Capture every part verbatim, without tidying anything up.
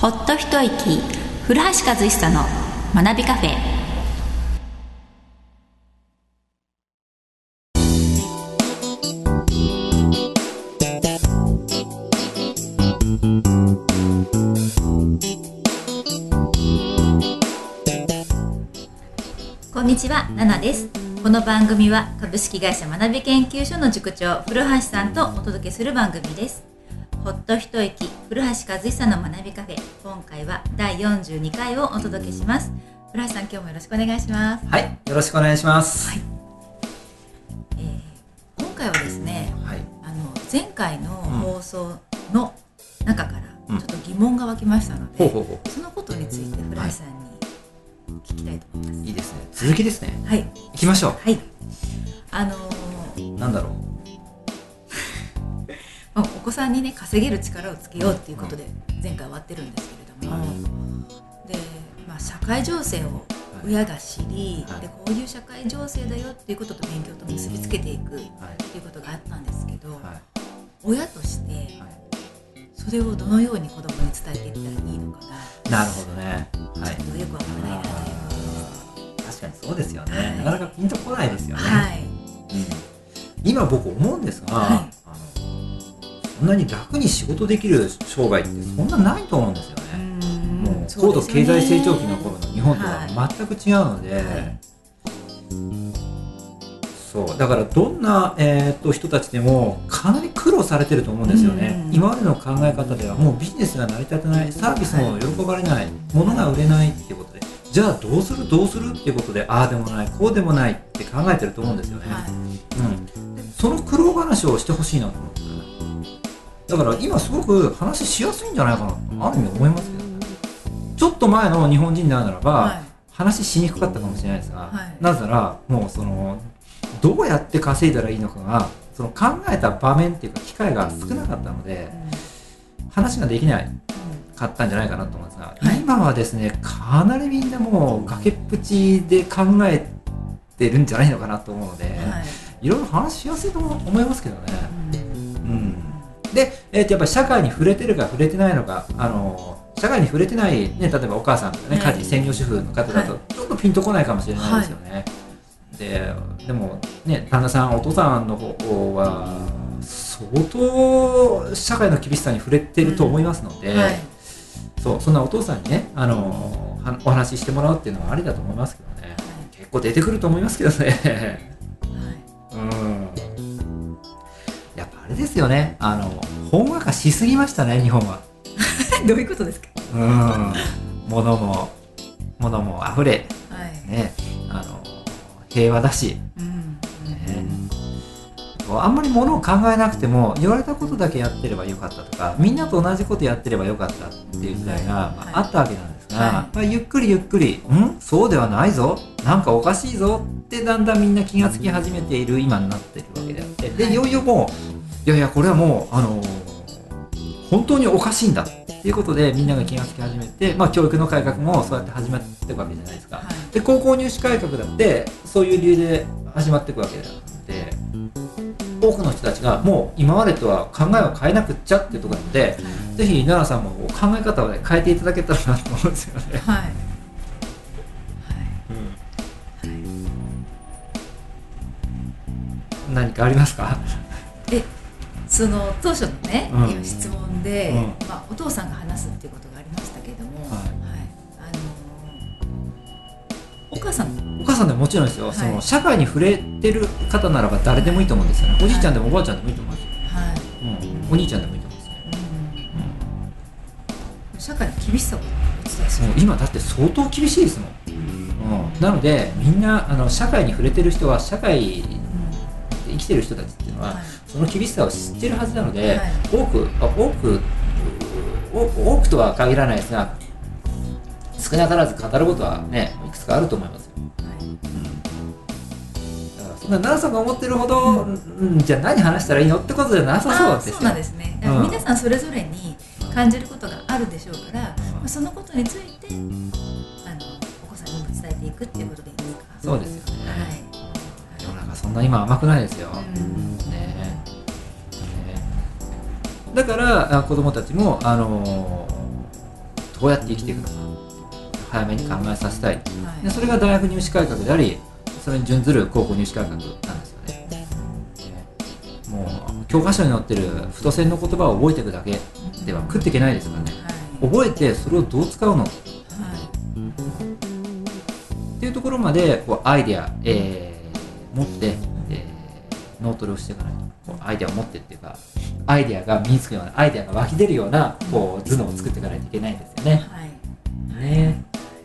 ほっと一息、古橋和久の学びカフェ。こんにちは、ナナです。この番組は株式会社学び研究所の塾長古橋さんとお届けする番組です。ほっと一息、古橋和久の学びカフェ。今回はだいよんじゅうにかいをお届けします。古橋さん、今日もよろしくお願いします。 はい、よろしくお願いします。 はい。えー、今回はですね、はい、あの前回の放送の中からちょっと疑問が湧きましたので、うん、ほうほうほう、そのことについて古橋さんに聞きたいと思います。はい、 いいですね。続きですね。 はい。 行きましょう。 はい。あのー、 なんだろう。 お子さんにね、稼げる力をつけようっていうことで前回終わってるんですけれども、はい、で、まあ、社会情勢を親が知り、はい、でこういう社会情勢だよっていうことと勉強と結びつけていくっていうことがあったんですけど、はい、親としてそれをどのように子供に伝えていったらいいのかが、 なるほどね、 はい、ちょっとよくわからないなということです。 確かにそうですよね、はい、なかなかピンとこないですよね、 はい、うん、 今僕思うんですが、はい、あのそんなに楽に仕事できる商売ってそんなないと思うんですよね。もう高度経済成長期の頃の日本とは全く違うので、はいはい、そうだからどんな、えー、と人たちでもかなり苦労されてると思うんですよね。今までの考え方ではもうビジネスが成り立てない、サービスも喜ばれない、物が売れないっていうことで、じゃあどうするどうするっていうことで、ああでもないこうでもないって考えてると思うんですよね、はい、うん、その苦労話をしてほしいなと思って、だから今すごく話しやすいんじゃないかなとある意味思いますけど、ちょっと前の日本人であるならば、はい、話しにくかったかもしれないですが、はい、なぜならもうそのどうやって稼いだらいいのかがその考えた場面っていうか機会が少なかったので、うん、話ができないかったんじゃないかなと思うんですが、はい、今はですねかなりみんなもう崖っぷちで考えてるんじゃないのかなと思うので、はい、いろいろ話しやすいと思いますけどね、うん、うんで、えー、とやっぱり社会に触れてるか触れてないのか、あの社会に触れてない、ね、例えばお母さんとかね、はい、家事専業主婦の方だとちょっとピンとこないかもしれないですよね、はい、で, でもね、旦那さんお父さんの方は相当社会の厳しさに触れてると思いますので、うん、はい、そうそんなお父さんにね、あのお話ししてもらうっていうのはありだと思いますけどね、はい、結構出てくると思いますけどね、はい、うんやっぱあれですよね、あのほんわかしすぎましたね日本は。 どういうことですか。 うん、物も物も溢れ、はい、ね、あの平和だし、うんね、あんまり物を考えなくても言われたことだけやってればよかったとか、みんなと同じことやってればよかったっていう時代が、はい、まあ、あったわけなんですが、はい、まあ、ゆっくりゆっくり、んそうではないぞ、なんかおかしいぞってだんだんみんな気がつき始めている今になっているわけであって、でいよいよもういやいやこれはもうあの本当におかしいんだっていうことでみんなが気がつき始めて、まあ、教育の改革もそうやって始まっていくわけじゃないですか、はい、で高校入試改革だってそういう理由で始まっていくわけであって多くの人たちがもう今までとは考えを変えなくっちゃっていうところなので、はい、ぜひ奈々さんも考え方を変えていただけたらなと思うんですよね。はい、はい、うん、何かありますか。 えその当初のね、うん、質問で、うん、まあ、お父さんが話すっていうことがありましたけれども、はいはい、あのー、お母さんお母さんでももちろんですよ、はい、その社会に触れてる方ならば誰でもいいと思うんですよね、はい、おじいちゃんでもおばあちゃんでもいいと思うんですよ、はい、うん、お兄ちゃんでもいいと思うんですね、 うんうん、社会の厳しさをお伝えする。 今だって相当厳しいですもん、うんうん、なのでみんなあの社会に触れてる人は社会生きてる人たちっていうのは、はい、その厳しさを知ってるはずなので、はい、多く多く多くとは限らないですが少なからず語ることはねいくつかあると思いますよ、はい、うん、だからそんな奈々さんが思ってるほど、うんうん、じゃあ何話したらいいのってことじゃなさそうですよ。 そうなんですね、うん、皆さんそれぞれに感じることがあるでしょうから、うん、そのことについてあのお子さんにも伝えていくっていうことでいいですか。 そうですよね、はい、世の中そんな今甘くないですよ、うんねね、だから子どもたちも、あのどうやって生きていくのか早めに考えさせたい、 はい、 でそれが大学入試改革であり、それに準ずる高校入試改革なんですよね。でもう教科書に載ってる太線の言葉を覚えていくだけでは食っていけないですからね、はい、覚えてそれをどう使うの、はい、っていうところまでこうアイデア、えー、持って、えー、脳トレをしていかないと、こうアイデアを持ってっていうかアイデアが身につくような、アイデアが湧き出るようなこう頭脳を作っていかないといけないんですよね。はい、ね、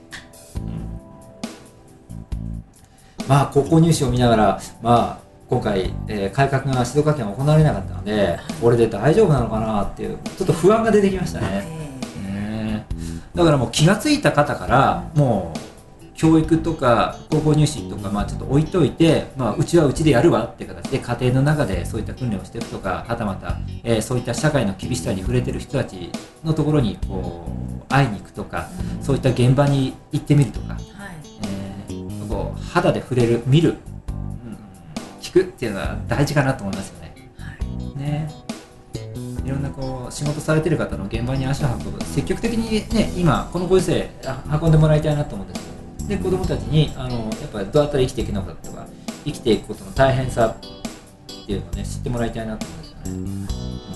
うん、まあ高校入試を見ながら、まあ今回、えー、改革が静岡県は行われなかったので、これで大丈夫なのかなっていうちょっと不安が出てきましたね。ね、だからもう気がついた方からもう教育とか高校入試とか、まあちょっと置いといて、まあ、うちはうちでやるわっていう形で家庭の中でそういった訓練をしていくとか、はたまた、えー、そういった社会の厳しさに触れてる人たちのところにこう会いに行くとか、そういった現場に行ってみるとか、はい、えー、こう肌で触れる、見る、うん、聞くっていうのは大事かなと思いますよね。はい、ね、いろんなこう仕事されてる方の現場に足を運ぶ、積極的にね、今このご時世運んでもらいたいなと思うんですよ。で子どもたちにあのやっぱりどうやったら生きていくのかとか、生きていくことの大変さっていうのをね知ってもらいたいなと思うんですよね。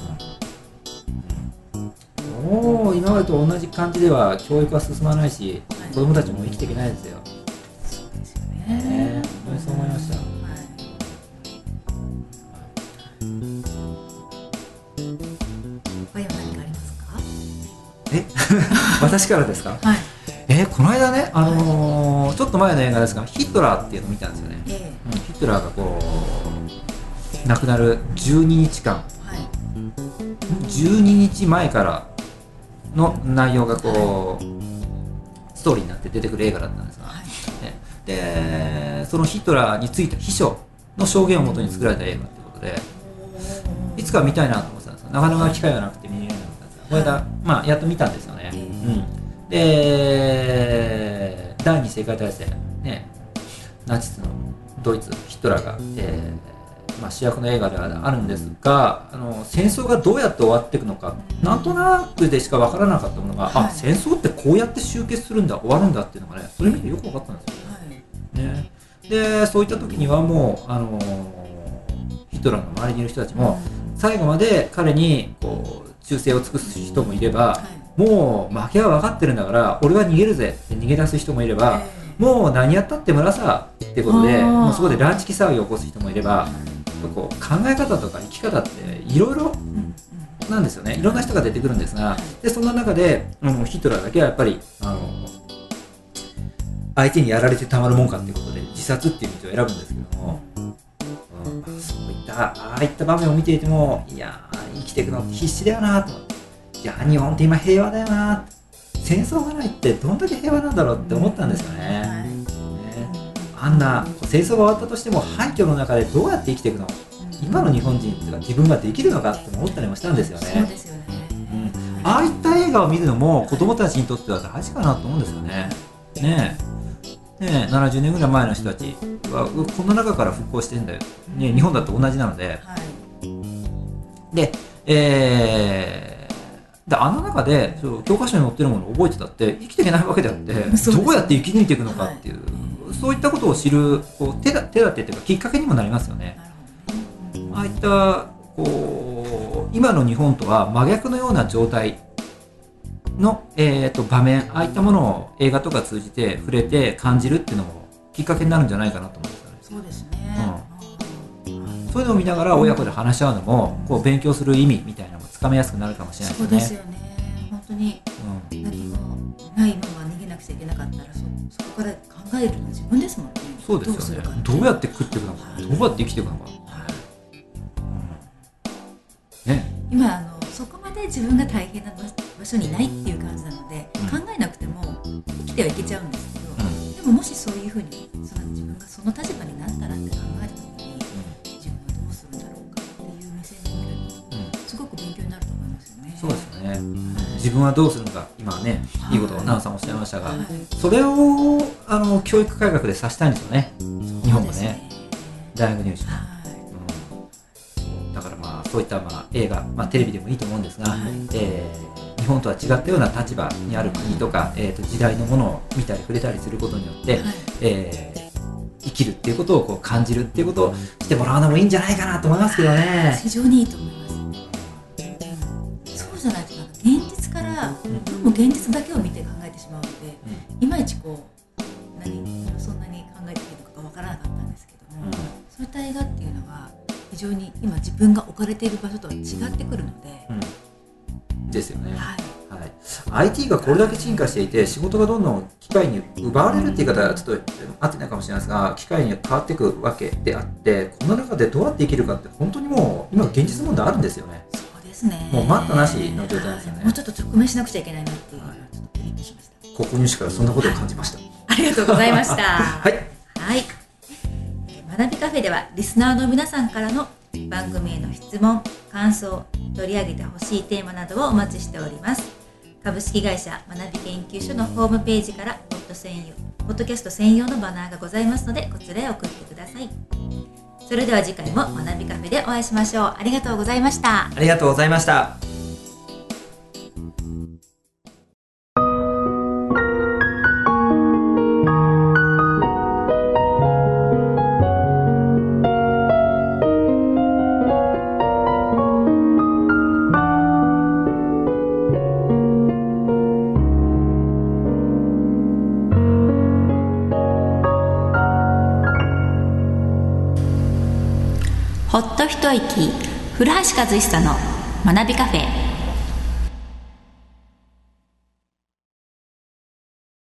うん、もう今までと同じ感じでは教育は進まないし、はい、子どもたちも生きていけないですよ。 そうですよね。 ね、本当にそう思いました。はい 、他には何かありますか？ え私からですか？はい、えー、この間ね、あのー、ちょっと前の映画ですが、ヒトラーっていうのを見たんですよね。えーうん、ヒトラーがこう亡くなるじゅうににちかん、はい、じゅうににちまえからの内容がこう、はい、ストーリーになって出てくる映画だったんですが、はい、ね、でそのヒトラーについた秘書の証言をもとに作られた映画ということで、いつか見たいなと思ってたんですが、なかなか機会がなくて見れなかったんですが、この間、まあ、やっと見たんですよね。うん、で第二次世界大戦、ね、ナチスのドイツ、ヒトラーが、えーまあ、主役の映画ではあるんですが、あの戦争がどうやって終わっていくのか、なんとなくでしか分からなかったものが、はい、あ、戦争ってこうやって終結するんだ、終わるんだっていうのがね、それ見てよく分かったんですよ、はいね。でそういった時にはもう、あのー、ヒトラーの周りにいる人たちも最後まで彼にこう忠誠を尽くす人もいれば、はい、もう負けは分かってるんだから俺は逃げるぜって逃げ出す人もいれば、えー、もう何やったって村さってことでもうそこで乱痴気騒ぎを起こす人もいれば、こう考え方とか生き方っていろいろなんですよね。いろんな人が出てくるんですが、でそんな中であのヒトラーだけはやっぱりあの相手にやられてたまるもんかっていうことで自殺っていう道を選ぶんですけども、うん、そういったああいった場面を見ていても、いや生きていくのって必死だよなと思って、いや日本って今平和だよな、戦争がないってどんだけ平和なんだろうって思ったんですよね。はい、ね、あんな戦争が終わったとしても廃墟の中でどうやって生きていくの、今の日本人っていうか自分ができるのかって思ったりもしたんですよね。そうですよね、うん、ああいった映画を見るのも子供たちにとっては大事かなと思うんですよね。ねえ、ねえななじゅうねんぐらい前の人たちはこの中から復興してるんだよ、ね、日本だと同じなので、はい、で、えー、であの中でそう教科書に載ってるものを覚えてたって生きていけないわけであって、どうやって生き抜いていくのかっていう、はい、そういったことを知るこう手だ手立てというかきっかけにもなりますよね。ああいったこう今の日本とは真逆のような状態の、えー、と場面、ああいったものを映画とか通じて触れて感じるっていうのもきっかけになるんじゃないかなと思うんですよね。そうですね、うん、そういうのを見ながら親子で話し合うのも、うん、こう勉強する意味みたいなのもつかめやすくなるかもしれないですね。そうですよね、本当に、うん、何もないまま逃げなくちゃいけなかったら そ, そこから考えるのは自分ですもんね。そうですよね。どうやって食っていくのか、はい、どうやって生きていくのか、ね、今あのそこまで自分が大変な場所にないっていう感じなので、うん、考えなくても生きてはいけちゃうんですけど、うん、でももしそういうふうにその自分がその立場になったらって考えた時に、うん、自分はどうするんだろうかっていう目線で見ると、うん、すごく勉強になると思いますよね。そうですよね、うん、自分はどうするのか、今はね、いいことを奈々さんおっしゃいましたが、はい、それをあの教育改革でさせたいんですよね、日本もね、大学入試も。だからまあそういったまあ映画、まあ、テレビでもいいと思うんですが、はい、えー、日本とは違ったような立場にある国とか、えー、と時代のものを見たり触れたりすることによって、はい、えー生きるっていうことをこう感じるっていうことをしてもらうのもいいんじゃないかなと思いますけどね。 非常にいいと思います、うん、そうじゃないとなんか現実から、うん、もう現実だけを見て考えてしまうので、うん、いまいちこう何そんなに考えていいのかわからなかったんですけども、うん、そういった映画っていうのは非常に今自分が置かれている場所とは違ってくるので、 うん、ですよね、 はいはい、アイティー がこれだけ進化していて仕事がどんどん機械に奪われるっていう言い方はちょっと合ってないかもしれないですが、機械に変わっていくわけであって、この中でどうやって生きるかって本当にもう今現実問題あるんですよね。 そうですね、 もう待ったなしの状態ですよね、 はい、もうちょっと直面しなくちゃいけないなっていうのはちょっとピリッとしました。 ここ入手からそんなことを感じました、はい、 ありがとうございましたはい、 はい、学びカフェではリスナーの皆さんからの番組への質問、感想、取り上げてほしいテーマなどをお待ちしております。株式会社学び研究所のホームページからポッド専用、ポッドキャスト専用のバナーがございますので、こちらへ送ってください。それでは次回も学びカフェでお会いしましょう。ありがとうございました。 ありがとうございました。 ほっと一息、古橋和久の学びカフェ。